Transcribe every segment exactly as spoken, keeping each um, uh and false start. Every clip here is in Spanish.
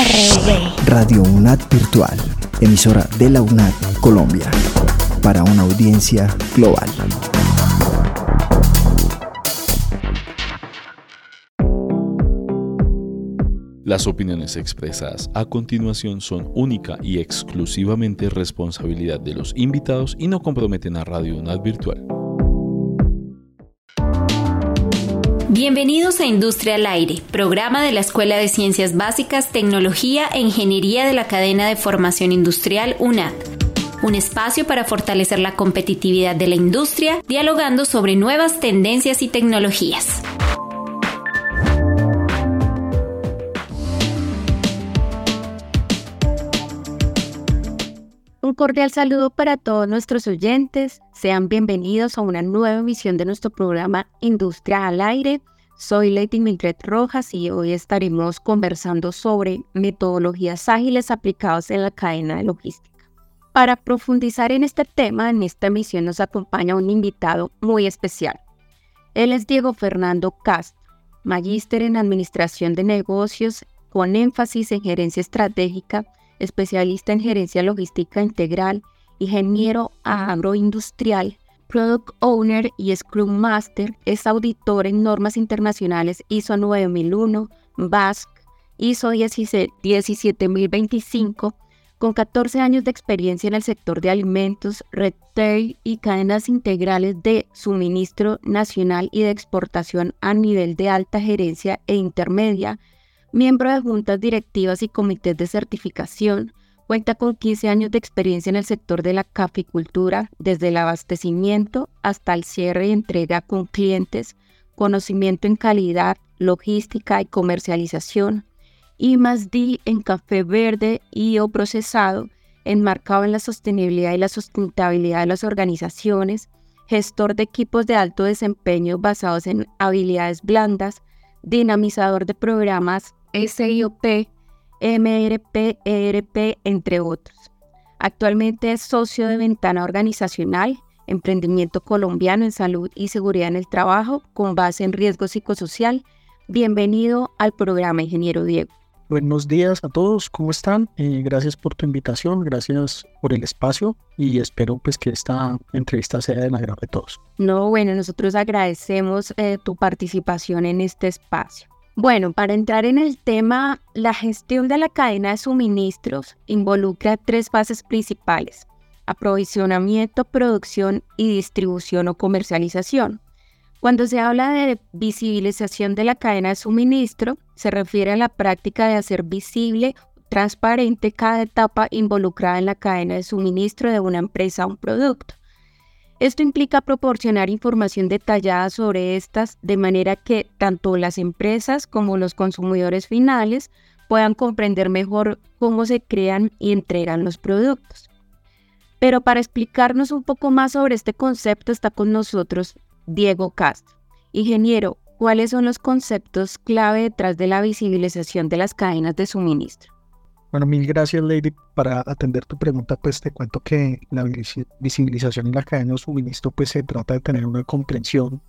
R V. Radio UNAD Virtual, emisora de la UNAD Colombia, para una audiencia global. Las opiniones expresadas a continuación son única y exclusivamente responsabilidad de los invitados y no comprometen a Radio UNAD Virtual. Bienvenidos a Industria al Aire, programa de la Escuela de Ciencias Básicas, Tecnología e Ingeniería de la Cadena de Formación Industrial UNAD. Un espacio para fortalecer la competitividad de la industria, dialogando sobre nuevas tendencias y tecnologías. Un cordial saludo para todos nuestros oyentes. Sean bienvenidos a una nueva emisión de nuestro programa Industria al Aire. Soy Lady Mildred Rojas y hoy estaremos conversando sobre metodologías ágiles aplicadas en la cadena de logística. Para profundizar en este tema, en esta emisión nos acompaña un invitado muy especial. Él es Diego Fernando Castro, magíster en Administración de Negocios con énfasis en Gerencia Estratégica, especialista en gerencia logística integral, ingeniero agroindustrial, product owner y Scrum Master. Es auditor en normas internacionales I S O nueve mil uno, B A S C, I S O diecisiete mil veinticinco, con catorce años de experiencia en el sector de alimentos, retail y cadenas integrales de suministro nacional y de exportación a nivel de alta gerencia e intermedia. Miembro de juntas directivas y comités de certificación, cuenta con quince años de experiencia en el sector de la caficultura, desde el abastecimiento hasta el cierre y entrega con clientes, conocimiento en calidad, logística y comercialización, I más D en café verde y o procesado, enmarcado en la sostenibilidad y la sustentabilidad de las organizaciones, gestor de equipos de alto desempeño basados en habilidades blandas, dinamizador de programas S I O P, M R P, E R P, entre otros. Actualmente es socio de Ventana Organizacional, emprendimiento colombiano en salud y seguridad en el trabajo con base en riesgo psicosocial. Bienvenido al programa, ingeniero Diego. Buenos días a todos, ¿cómo están? Eh, gracias por tu invitación, gracias por el espacio y espero pues que esta entrevista sea de la agrado de todos. No, bueno, nosotros agradecemos eh, tu participación en este espacio. Bueno, para entrar en el tema, la gestión de la cadena de suministros involucra tres fases principales: aprovisionamiento, producción y distribución o comercialización. Cuando se habla de visibilización de la cadena de suministro, se refiere a la práctica de hacer visible, transparente cada etapa involucrada en la cadena de suministro de una empresa o un producto. Esto implica proporcionar información detallada sobre estas de manera que tanto las empresas como los consumidores finales puedan comprender mejor cómo se crean y entregan los productos. Pero para explicarnos un poco más sobre este concepto está con nosotros Diego Castro. Ingeniero, ¿cuáles son los conceptos clave detrás de la visibilización de las cadenas de suministro? Bueno, mil gracias, Lady. Para atender tu pregunta, pues te cuento que la visibilización en la cadena de suministro pues se trata de tener una comprensión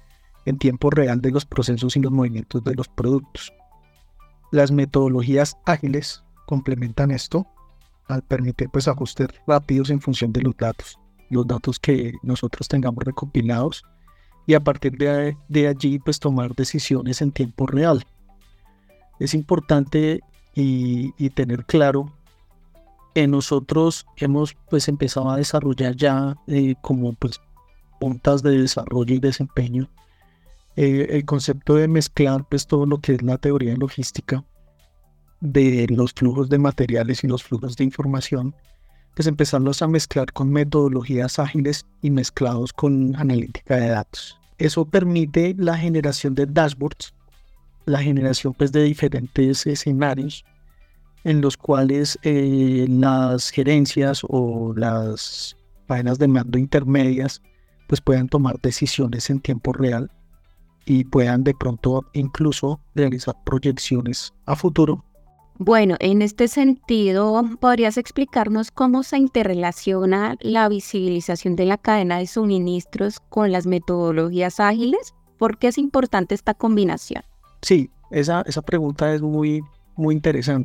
en tiempo real de los procesos y los movimientos de los productos. Las metodologías ágiles complementan esto al permitir pues ajustes rápidos en función de los datos, los datos que nosotros tengamos recopilados y a partir de, de allí pues tomar decisiones en tiempo real. Es importante Y, y tener claro que nosotros hemos pues empezado a desarrollar ya eh, como pues puntas de desarrollo y desempeño eh, el concepto de mezclar pues todo lo que es la teoría de logística de los flujos de materiales y los flujos de información, pues empezarlos a mezclar con metodologías ágiles y mezclados con analítica de datos. Eso permite la generación de dashboards, la generación pues de diferentes escenarios en los cuales eh, las gerencias o las cadenas de mando intermedias pues puedan tomar decisiones en tiempo real y puedan de pronto incluso realizar proyecciones a futuro. Bueno, en este sentido, ¿podrías explicarnos cómo se interrelaciona la visibilización de la cadena de suministros con las metodologías ágiles? ¿Por qué es importante esta combinación? Sí, esa, esa pregunta es muy, muy interesante,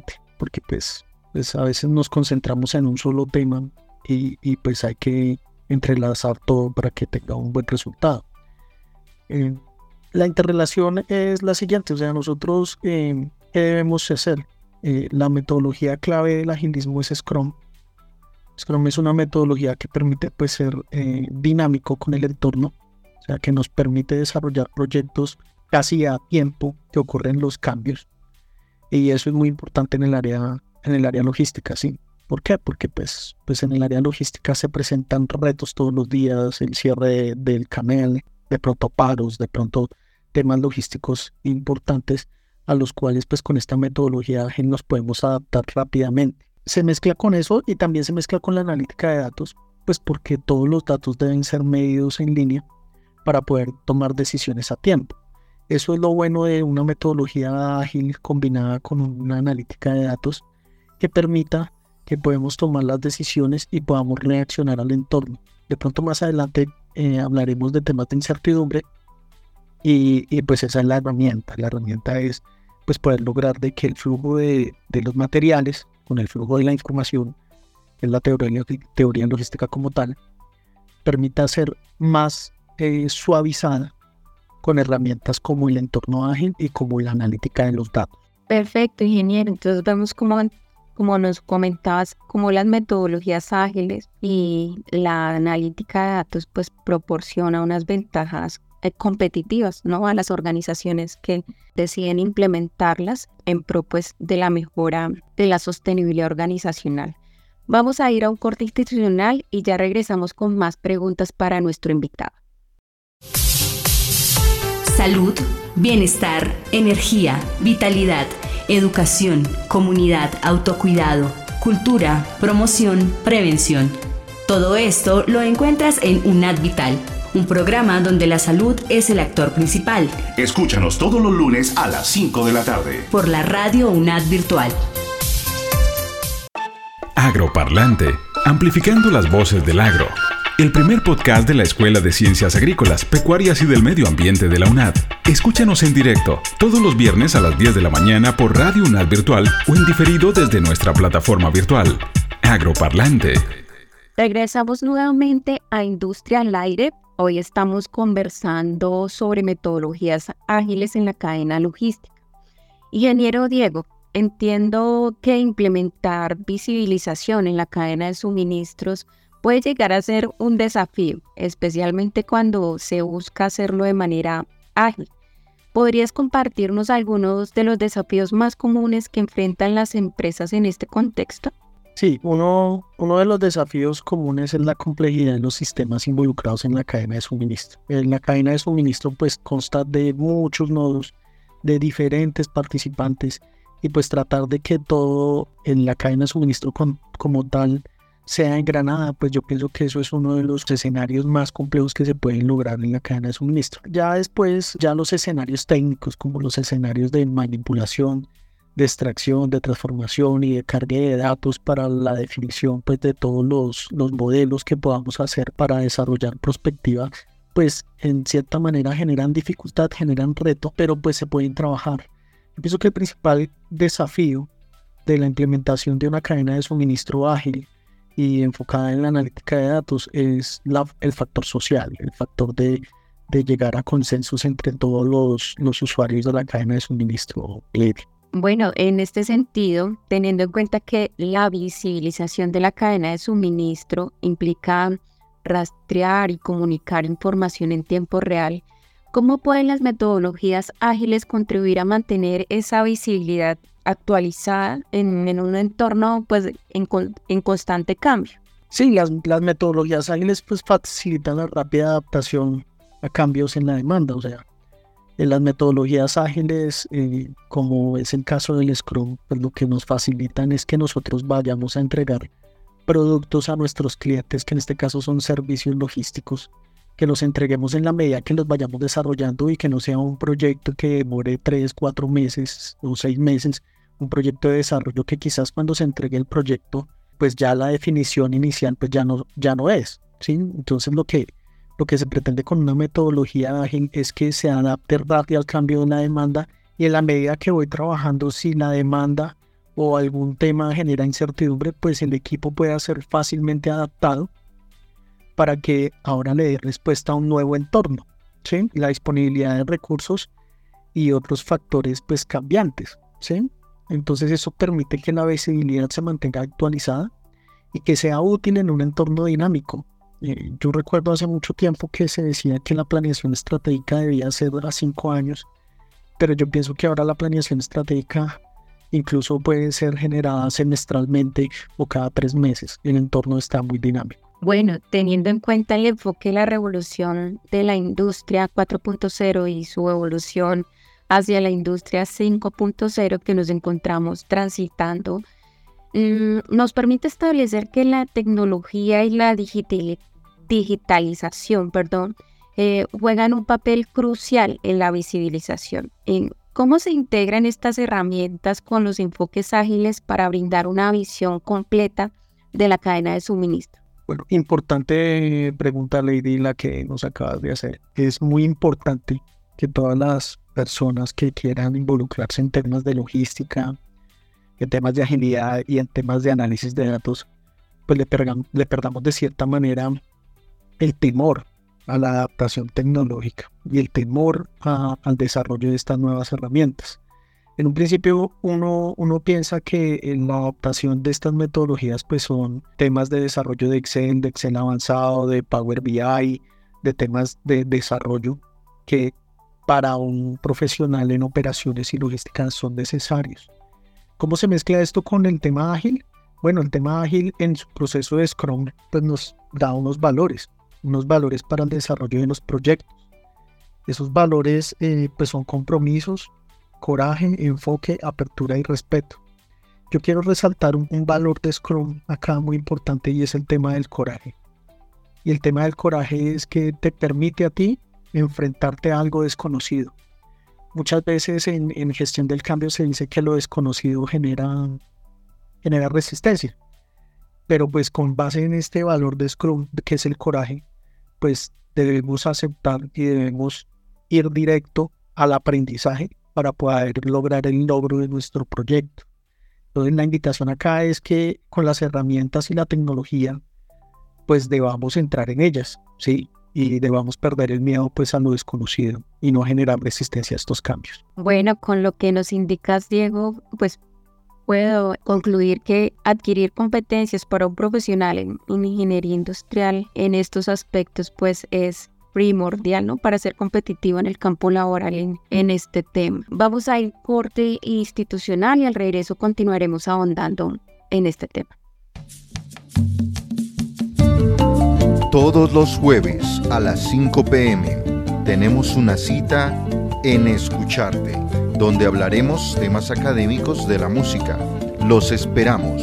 porque pues, pues a veces nos concentramos en un solo tema y, y pues hay que entrelazar todo para que tenga un buen resultado. Eh, la interrelación es la siguiente, o sea, nosotros, eh, ¿qué debemos hacer? Eh, la metodología clave del agilismo es Scrum. Scrum es una metodología que permite pues, ser eh, dinámico con el entorno, o sea, que nos permite desarrollar proyectos casi a tiempo que ocurren los cambios. Y eso es muy importante en el área, en el área logística, ¿sí? ¿Por qué? Porque pues, pues en el área logística se presentan retos todos los días, el cierre de, del canal, de pronto paros, de pronto temas logísticos importantes a los cuales pues con esta metodología ágil nos podemos adaptar rápidamente. Se mezcla con eso y también se mezcla con la analítica de datos, pues porque todos los datos deben ser medidos en línea para poder tomar decisiones a tiempo. Eso es lo bueno de una metodología ágil combinada con una analítica de datos que permita que podamos tomar las decisiones y podamos reaccionar al entorno. De pronto más adelante eh, hablaremos de temas de incertidumbre y, y pues esa es la herramienta. La herramienta es pues poder lograr de que el flujo de, de los materiales con el flujo de la información, que es la teoría, teoría logística como tal, permita ser más eh, suavizada con herramientas como el entorno ágil y como la analítica de los datos. Perfecto, ingeniero. Entonces vemos como, como nos comentabas, como las metodologías ágiles y la analítica de datos pues proporciona unas ventajas eh, competitivas, ¿no?, a las organizaciones que deciden implementarlas en pro pues, de la mejora de la sostenibilidad organizacional. Vamos a ir a un corte institucional y ya regresamos con más preguntas para nuestro invitado. Salud, bienestar, energía, vitalidad, educación, comunidad, autocuidado, cultura, promoción, prevención. Todo esto lo encuentras en UNAD Vital, un programa donde la salud es el actor principal. Escúchanos todos los lunes a las cinco de la tarde. Por la radio UNAD Virtual. Agroparlante, amplificando las voces del agro. El primer podcast de la Escuela de Ciencias Agrícolas, Pecuarias y del Medio Ambiente de la UNAD. Escúchanos en directo todos los viernes a las diez de la mañana por Radio UNAD Virtual o en diferido desde nuestra plataforma virtual. Agroparlante. Regresamos nuevamente a Industria al Aire. Hoy estamos conversando sobre metodologías ágiles en la cadena logística. Ingeniero Diego, entiendo que implementar visibilización en la cadena de suministros puede llegar a ser un desafío, especialmente cuando se busca hacerlo de manera ágil. ¿Podrías compartirnos algunos de los desafíos más comunes que enfrentan las empresas en este contexto? Sí, uno, uno de los desafíos comunes es la complejidad de los sistemas involucrados en la cadena de suministro. En la cadena de suministro pues consta de muchos nodos, de diferentes participantes y pues tratar de que todo en la cadena de suministro con, como tal sea engranada, pues yo pienso que eso es uno de los escenarios más complejos que se pueden lograr en la cadena de suministro. Ya después, ya los escenarios técnicos como los escenarios de manipulación, de extracción, de transformación y de carga de datos para la definición pues, de todos los, los modelos que podamos hacer para desarrollar prospectiva, pues en cierta manera generan dificultad, generan reto, pero pues se pueden trabajar. Yo pienso que el principal desafío de la implementación de una cadena de suministro ágil y enfocada en la analítica de datos es la, el factor social, el factor de, de llegar a consensos entre todos los, los usuarios de la cadena de suministro. Bueno, en este sentido, teniendo en cuenta que la visibilización de la cadena de suministro implica rastrear y comunicar información en tiempo real, ¿cómo pueden las metodologías ágiles contribuir a mantener esa visibilidad actualizada en, en un entorno pues, en, en constante cambio? Sí, las, las metodologías ágiles pues, facilitan la rápida adaptación a cambios en la demanda. O sea, en las metodologías ágiles, eh, como es el caso del Scrum, pues, lo que nos facilitan es que nosotros vayamos a entregar productos a nuestros clientes, que en este caso son servicios logísticos, que los entreguemos en la medida que los vayamos desarrollando y que no sea un proyecto que demore tres, cuatro meses o seis meses, un proyecto de desarrollo que quizás cuando se entregue el proyecto, pues ya la definición inicial pues ya no, ya no es, ¿sí? Entonces lo que, lo que se pretende con una metodología ágil es que se adapte rápido al cambio de una demanda y en la medida que voy trabajando, si la demanda o algún tema genera incertidumbre, pues el equipo pueda ser fácilmente adaptado para que ahora le dé respuesta a un nuevo entorno, ¿sí? La disponibilidad de recursos y otros factores pues cambiantes, ¿sí? Entonces eso permite que la visibilidad se mantenga actualizada y que sea útil en un entorno dinámico. Eh, yo recuerdo hace mucho tiempo que se decía que la planeación estratégica debía ser a cinco años, pero yo pienso que ahora la planeación estratégica incluso puede ser generada semestralmente o cada tres meses. El entorno está muy dinámico. Bueno, teniendo en cuenta el enfoque de la revolución de la industria cuatro punto cero y su evolución hacia la industria cinco punto cero que nos encontramos transitando, mmm, nos permite establecer que la tecnología y la digital, digitalización perdón, eh, juegan un papel crucial en la visibilización. En ¿Cómo se integran estas herramientas con los enfoques ágiles para brindar una visión completa de la cadena de suministro? Bueno, importante pregunta, Lady, la que nos acabas de hacer. Es muy importante que todas las personas que quieran involucrarse en temas de logística, en temas de agilidad y en temas de análisis de datos, pues le, pergam- le perdamos de cierta manera el temor a la adaptación tecnológica y el temor a, al desarrollo de estas nuevas herramientas. En un principio uno, uno piensa que en la adaptación de estas metodologías pues son temas de desarrollo de Excel, de Excel avanzado, de Power B I, de temas de desarrollo que para un profesional en operaciones y logística son necesarios. ¿Cómo se mezcla esto con el tema ágil? Bueno, el tema ágil en su proceso de Scrum pues nos da unos valores, unos valores para el desarrollo de los proyectos. Esos valores eh, pues son compromisos, coraje, enfoque, apertura y respeto. Yo quiero resaltar un, un valor de Scrum acá muy importante y es el tema del coraje. Y el tema del coraje es que te permite a ti enfrentarte a algo desconocido. Muchas veces en, en gestión del cambio se dice que lo desconocido genera, genera resistencia. Pero pues con base en este valor de Scrum, que es el coraje, pues debemos aceptar y debemos ir directo al aprendizaje para poder lograr el logro de nuestro proyecto. Entonces la invitación acá es que con las herramientas y la tecnología pues debamos entrar en ellas, ¿sí? Y debamos perder el miedo pues a lo desconocido y no generar resistencia a estos cambios. Bueno, con lo que nos indicas, Diego, pues puedo concluir que adquirir competencias para un profesional en, en ingeniería industrial en estos aspectos pues es primordial, ¿no? Para ser competitivo en el campo laboral en, en este tema. Vamos a ir corte institucional y al regreso continuaremos ahondando en este tema. Todos los jueves a las cinco p m tenemos una cita en Escucharte, donde hablaremos temas académicos de la música. Los esperamos.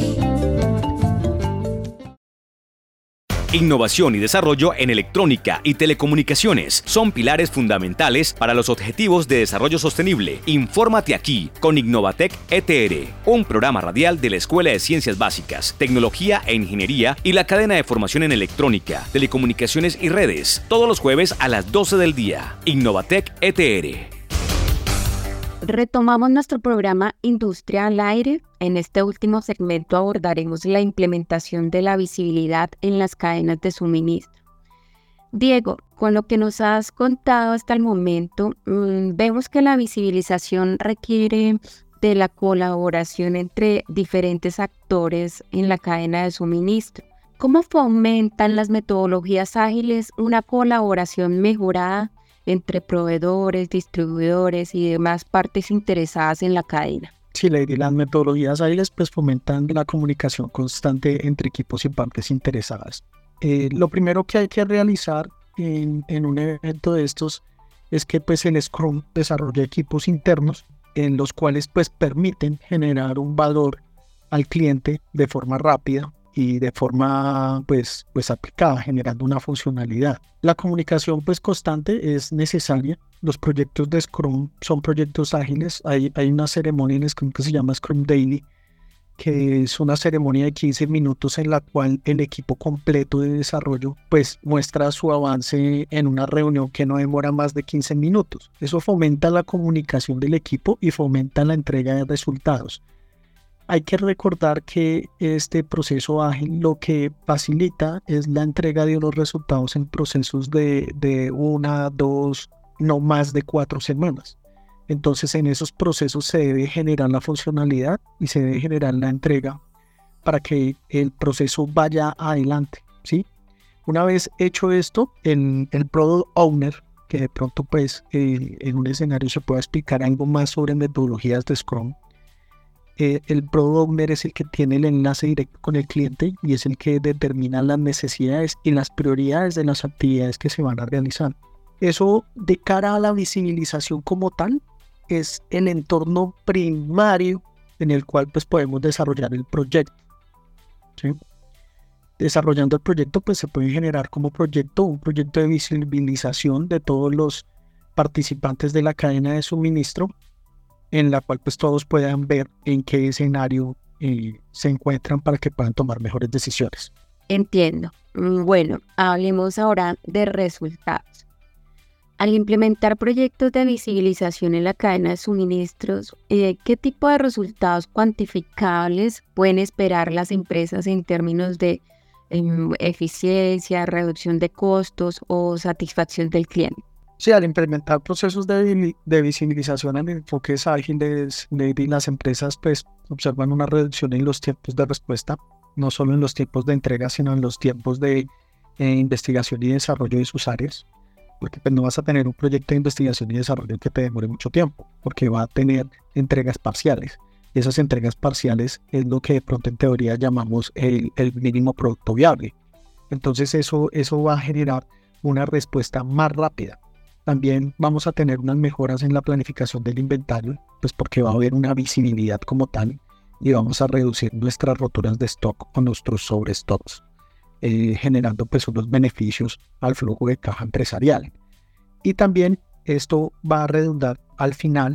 Innovación y desarrollo en electrónica y telecomunicaciones son pilares fundamentales para los objetivos de desarrollo sostenible. Infórmate aquí con Innovatec E T R, un programa radial de la Escuela de Ciencias Básicas, Tecnología e Ingeniería y la cadena de formación en electrónica, telecomunicaciones y redes, todos los jueves a las doce del día. Innovatec E T R. Retomamos nuestro programa Industria al Aire. En este último segmento abordaremos la implementación de la visibilidad en las cadenas de suministro. Diego, con lo que nos has contado hasta el momento, mmm, vemos que la visibilización requiere de la colaboración entre diferentes actores en la cadena de suministro. ¿Cómo fomentan las metodologías ágiles una colaboración mejorada entre proveedores, distribuidores y demás partes interesadas en la cadena? Sí, Lady, las metodologías ágiles pues fomentan la comunicación constante entre equipos y partes interesadas. Eh, lo primero que hay que realizar en, en un evento de estos es que pues el Scrum desarrolla equipos internos en los cuales pues permiten generar un valor al cliente de forma rápida y de forma pues, pues aplicada, generando una funcionalidad. La comunicación pues constante es necesaria. Los proyectos de Scrum son proyectos ágiles. Hay, hay una ceremonia en Scrum que se llama Scrum Daily, que es una ceremonia de quince minutos en la cual el equipo completo de desarrollo pues muestra su avance en una reunión que no demora más de quince minutos. Eso fomenta la comunicación del equipo y fomenta la entrega de resultados. hay que recordar que este proceso ágil lo que facilita es la entrega de unos resultados en procesos de, de una, dos, no más de cuatro semanas. Entonces en esos procesos se debe generar la funcionalidad y se debe generar la entrega para que el proceso vaya adelante, ¿sí? Una vez hecho esto, el, el Product Owner, que de pronto pues eh, en un escenario se pueda explicar algo más sobre metodologías de Scrum, eh, el Product Owner es el que tiene el enlace directo con el cliente y es el que determina las necesidades y las prioridades de las actividades que se van a realizar. Eso de cara a la visibilización como tal es el entorno primario en el cual pues podemos desarrollar el proyecto, ¿sí? Desarrollando el proyecto pues se puede generar como proyecto un proyecto de visibilización de todos los participantes de la cadena de suministro, en la cual pues todos puedan ver en qué escenario eh, se encuentran para que puedan tomar mejores decisiones. Entiendo. Bueno, hablemos ahora de resultados. Al implementar proyectos de visibilización en la cadena de suministros, eh, ¿qué tipo de resultados cuantificables pueden esperar las empresas en términos de eh, eficiencia, reducción de costos o satisfacción del cliente? Sí, al implementar procesos de, de visibilización en enfoques ágiles, de, de las empresas pues observan una reducción en los tiempos de respuesta, no solo en los tiempos de entrega, sino en los tiempos de eh, investigación y desarrollo de sus áreas. Porque pues, no vas a tener un proyecto de investigación y desarrollo que te demore mucho tiempo, porque va a tener entregas parciales. Y esas entregas parciales es lo que de pronto en teoría llamamos el, el mínimo producto viable. Entonces eso, eso va a generar una respuesta más rápida. También vamos a tener unas mejoras en la planificación del inventario, pues porque va a haber una visibilidad como tal y vamos a reducir nuestras roturas de stock o nuestros sobrestocks. Eh, generando pues unos beneficios al flujo de caja empresarial. Y también esto va a redundar al final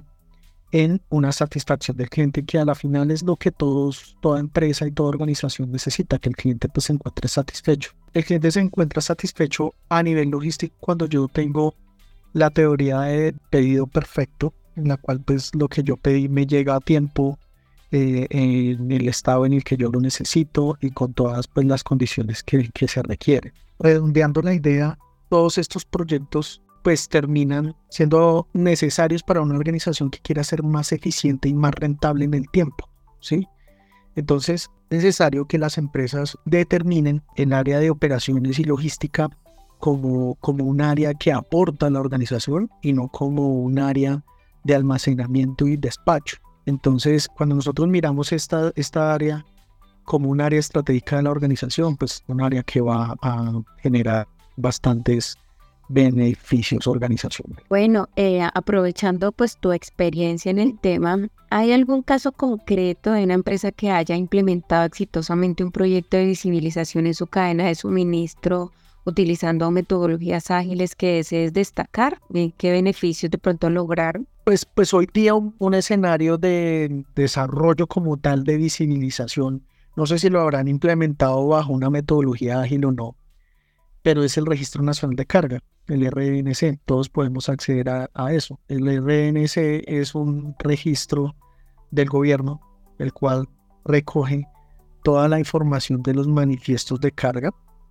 en una satisfacción del cliente, que a la final es lo que todos, toda empresa y toda organización necesita, que el cliente pues se encuentre satisfecho. El cliente se encuentra satisfecho a nivel logístico cuando yo tengo la teoría de pedido perfecto, en la cual pues lo que yo pedí me llega a tiempo, Eh, en el estado en el que yo lo necesito y con todas pues, las condiciones que, que se requieren. Redondeando la idea, todos estos proyectos pues terminan siendo necesarios para una organización que quiera ser más eficiente y más rentable en el tiempo, ¿sí? Entonces es necesario que las empresas determinen el área de operaciones y logística como, como un área que aporta a la organización y no como un área de almacenamiento y despacho. Entonces, cuando nosotros miramos esta, esta área como un área estratégica de la organización, pues un área que va a generar bastantes beneficios organizacionales. Bueno, eh, aprovechando pues tu experiencia en el tema, ¿hay algún caso concreto de una empresa que haya implementado exitosamente un proyecto de visibilización en su cadena de suministro utilizando metodologías ágiles que desees destacar? ¿Qué beneficios de pronto lograron? Pues, pues hoy día un, un escenario de desarrollo como tal de visibilización, no sé si lo habrán implementado bajo una metodología ágil o no, pero es el Registro Nacional de Carga, el R N C. Todos podemos acceder a, a eso. El R N C es un registro del gobierno, el cual recoge toda la información de los manifiestos de carga,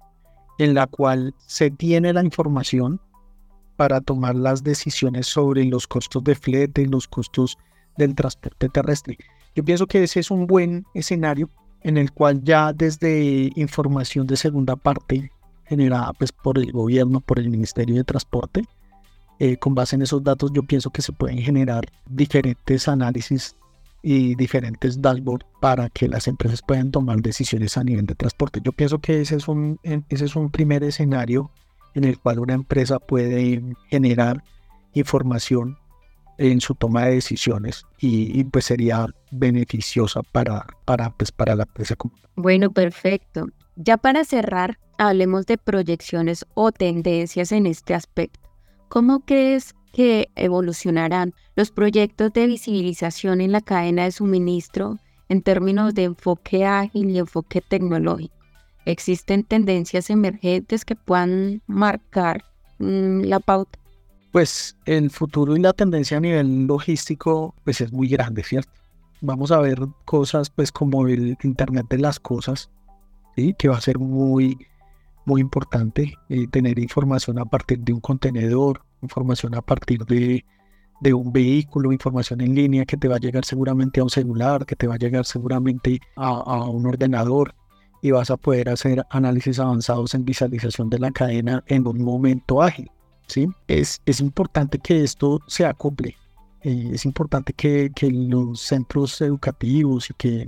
en la cual se tiene la información para tomar las decisiones sobre los costos de flete, los costos del transporte terrestre. Yo pienso que ese es un buen escenario en el cual ya desde información de segunda parte generada pues, por el gobierno, por el Ministerio de Transporte, eh, con base en esos datos yo pienso que se pueden generar diferentes análisis y diferentes dashboards para que las empresas puedan tomar decisiones a nivel de transporte. Yo pienso que ese es un, ese es un primer escenario en el cual una empresa puede generar información en su toma de decisiones y, y pues sería beneficiosa para, para, pues, para la empresa. Bueno, perfecto. Ya para cerrar, hablemos de proyecciones o tendencias en este aspecto. ¿Cómo crees que evolucionarán los proyectos de visibilización en la cadena de suministro en términos de enfoque ágil y enfoque tecnológico? ¿Existen tendencias emergentes que puedan marcar mmm, la pauta? Pues el futuro y la tendencia a nivel logístico pues es muy grande, ¿cierto? vamos a ver cosas pues como el Internet de las cosas, ¿sí? Que va a ser muy, muy importante, eh, tener información a partir de un contenedor, información a partir de, de un vehículo, información en línea que te va a llegar seguramente a un celular, que te va a llegar seguramente a, a un ordenador, y vas a poder hacer análisis avanzados en visualización de la cadena en un momento ágil, ¿sí? Es, es importante que esto se acople, eh, es importante que, que los centros educativos y que,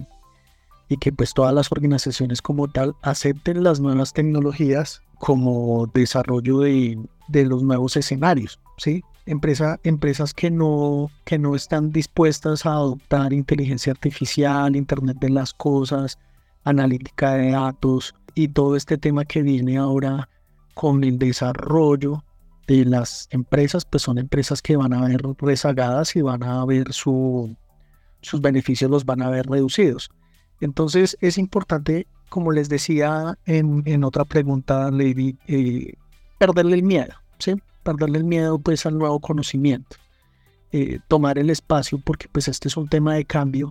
y que pues todas las organizaciones como tal acepten las nuevas tecnologías como desarrollo de, de los nuevos escenarios, ¿sí? Empresa, empresas que no, que no están dispuestas a adoptar inteligencia artificial, Internet de las cosas, analítica de datos y todo este tema que viene ahora con el desarrollo de las empresas, pues son empresas que van a ver rezagadas y van a ver su, sus beneficios los van a ver reducidos. Entonces es importante, como les decía en, en otra pregunta, Lady, eh, perderle el miedo, ¿sí? Perderle el miedo pues al nuevo conocimiento, eh, tomar el espacio, porque pues este es un tema de cambio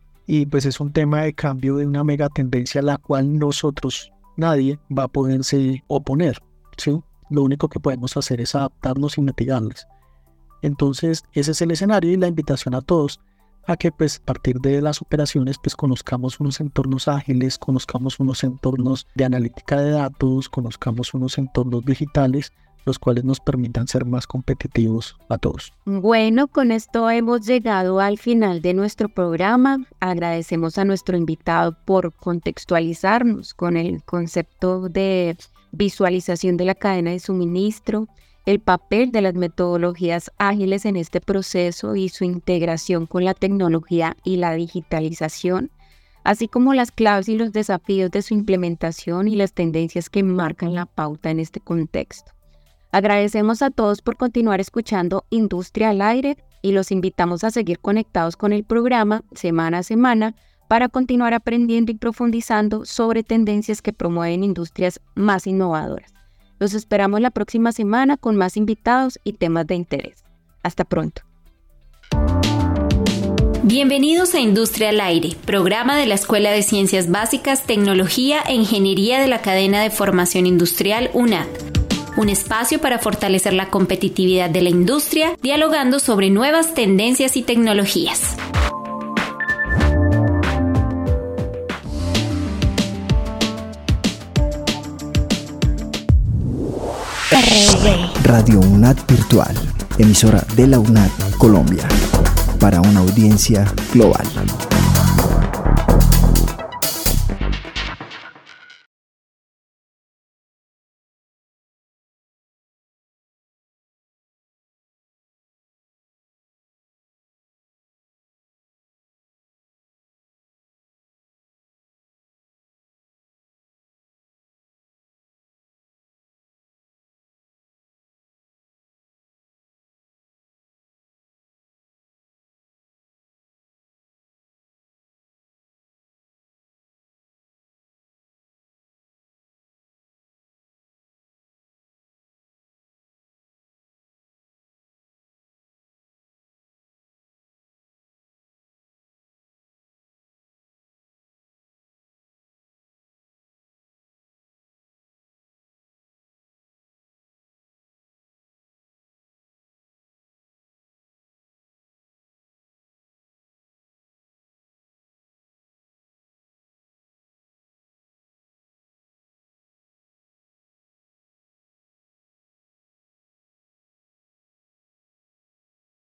y pues es un tema de cambio de una mega tendencia a la cual nosotros, nadie va a poderse oponer, ¿sí? Lo único que podemos hacer es adaptarnos y mitigarlas. Entonces ese es el escenario y la invitación a todos a que pues a partir de las operaciones pues conozcamos unos entornos ágiles, conozcamos unos entornos de analítica de datos, conozcamos unos entornos digitales, los cuales nos permitan ser más competitivos a todos. Bueno, con esto hemos llegado al final de nuestro programa. Agradecemos a nuestro invitado por contextualizarnos con el concepto de visualización de la cadena de suministro, el papel de las metodologías ágiles en este proceso y su integración con la tecnología y la digitalización, así como las claves y los desafíos de su implementación y las tendencias que marcan la pauta en este contexto. Agradecemos a todos por continuar escuchando Industria al Aire y los invitamos a seguir conectados con el programa semana a semana para continuar aprendiendo y profundizando sobre tendencias que promueven industrias más innovadoras. Los esperamos la próxima semana con más invitados y temas de interés. Hasta pronto. Bienvenidos a Industria al Aire, programa de la Escuela de Ciencias Básicas, Tecnología e Ingeniería de la Cadena de Formación Industrial U N A D. Un espacio para fortalecer la competitividad de la industria, dialogando sobre nuevas tendencias y tecnologías. Radio U N A D Virtual, emisora de la U N A D Colombia, para una audiencia global.